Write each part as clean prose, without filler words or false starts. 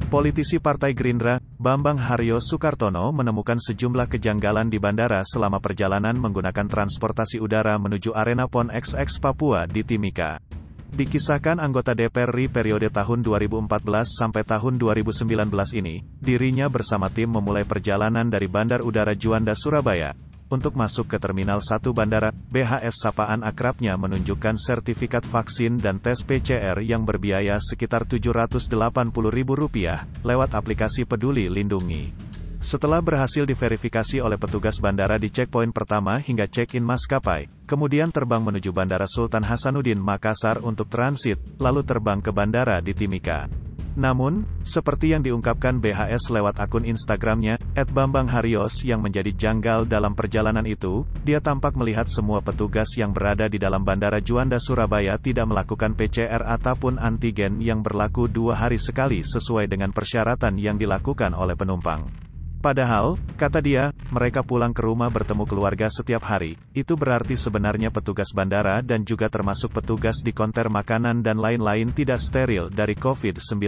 Politisi Partai Gerindra, Bambang Haryo Soekartono menemukan sejumlah kejanggalan di bandara selama perjalanan menggunakan transportasi udara menuju Arena PON XX Papua di Timika. Dikisahkan anggota DPR RI periode tahun 2014 sampai tahun 2019 ini, dirinya bersama tim memulai perjalanan dari Bandar Udara Juanda Surabaya. Untuk masuk ke Terminal 1 Bandara, BHS sapaan akrabnya menunjukkan sertifikat vaksin dan tes PCR yang berbiaya sekitar Rp780.000 lewat aplikasi Peduli Lindungi. Setelah berhasil diverifikasi oleh petugas bandara di checkpoint pertama hingga check-in maskapai, kemudian terbang menuju Bandara Sultan Hasanuddin Makassar untuk transit, lalu terbang ke bandara di Timika. Namun, seperti yang diungkapkan BHS lewat akun Instagramnya, @bambangharyos, yang menjadi janggal dalam perjalanan itu, dia tampak melihat semua petugas yang berada di dalam Bandara Juanda Surabaya tidak melakukan PCR ataupun antigen yang berlaku 2 hari sekali sesuai dengan persyaratan yang dilakukan oleh penumpang. Padahal, kata dia, mereka pulang ke rumah bertemu keluarga setiap hari. Itu berarti sebenarnya petugas bandara dan juga termasuk petugas di konter makanan dan lain-lain tidak steril dari COVID-19.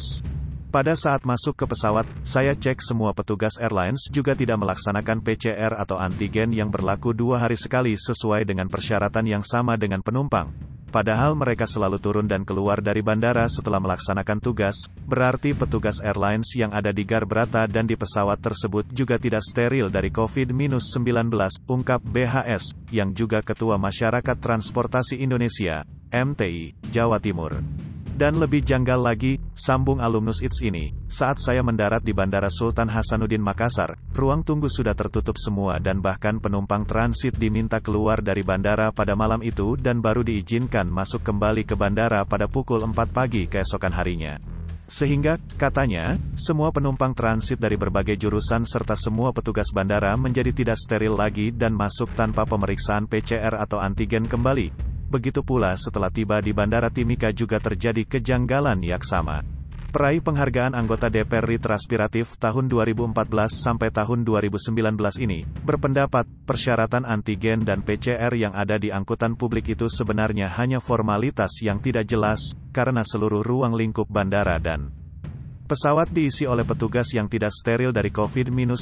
Pada saat masuk ke pesawat, saya cek semua petugas airlines juga tidak melaksanakan PCR atau antigen yang berlaku 2 hari sekali sesuai dengan persyaratan yang sama dengan penumpang. Padahal mereka selalu turun dan keluar dari bandara setelah melaksanakan tugas, berarti petugas airlines yang ada di Garbrata dan di pesawat tersebut juga tidak steril dari COVID-19, ungkap BHS, yang juga Ketua Masyarakat Transportasi Indonesia, MTI, Jawa Timur. Dan lebih janggal lagi, sambung alumnus ITS ini, saat saya mendarat di Bandara Sultan Hasanuddin Makassar, ruang tunggu sudah tertutup semua dan bahkan penumpang transit diminta keluar dari bandara pada malam itu dan baru diizinkan masuk kembali ke bandara pada pukul 4 pagi keesokan harinya. Sehingga, katanya, semua penumpang transit dari berbagai jurusan serta semua petugas bandara menjadi tidak steril lagi dan masuk tanpa pemeriksaan PCR atau antigen kembali. Begitu pula setelah tiba di Bandara Timika juga terjadi kejanggalan yang sama. Peraih penghargaan anggota DPR RI Transpiratif tahun 2014 sampai tahun 2019 ini, berpendapat, persyaratan antigen dan PCR yang ada di angkutan publik itu sebenarnya hanya formalitas yang tidak jelas, karena seluruh ruang lingkup bandara dan pesawat diisi oleh petugas yang tidak steril dari COVID-19,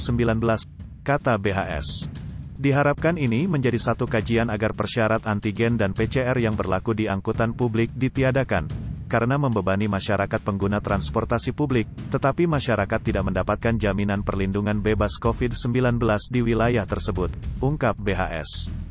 kata BHS. Diharapkan ini menjadi satu kajian agar persyarat antigen dan PCR yang berlaku di angkutan publik ditiadakan, karena membebani masyarakat pengguna transportasi publik, tetapi masyarakat tidak mendapatkan jaminan perlindungan bebas COVID-19 di wilayah tersebut, ungkap BHS.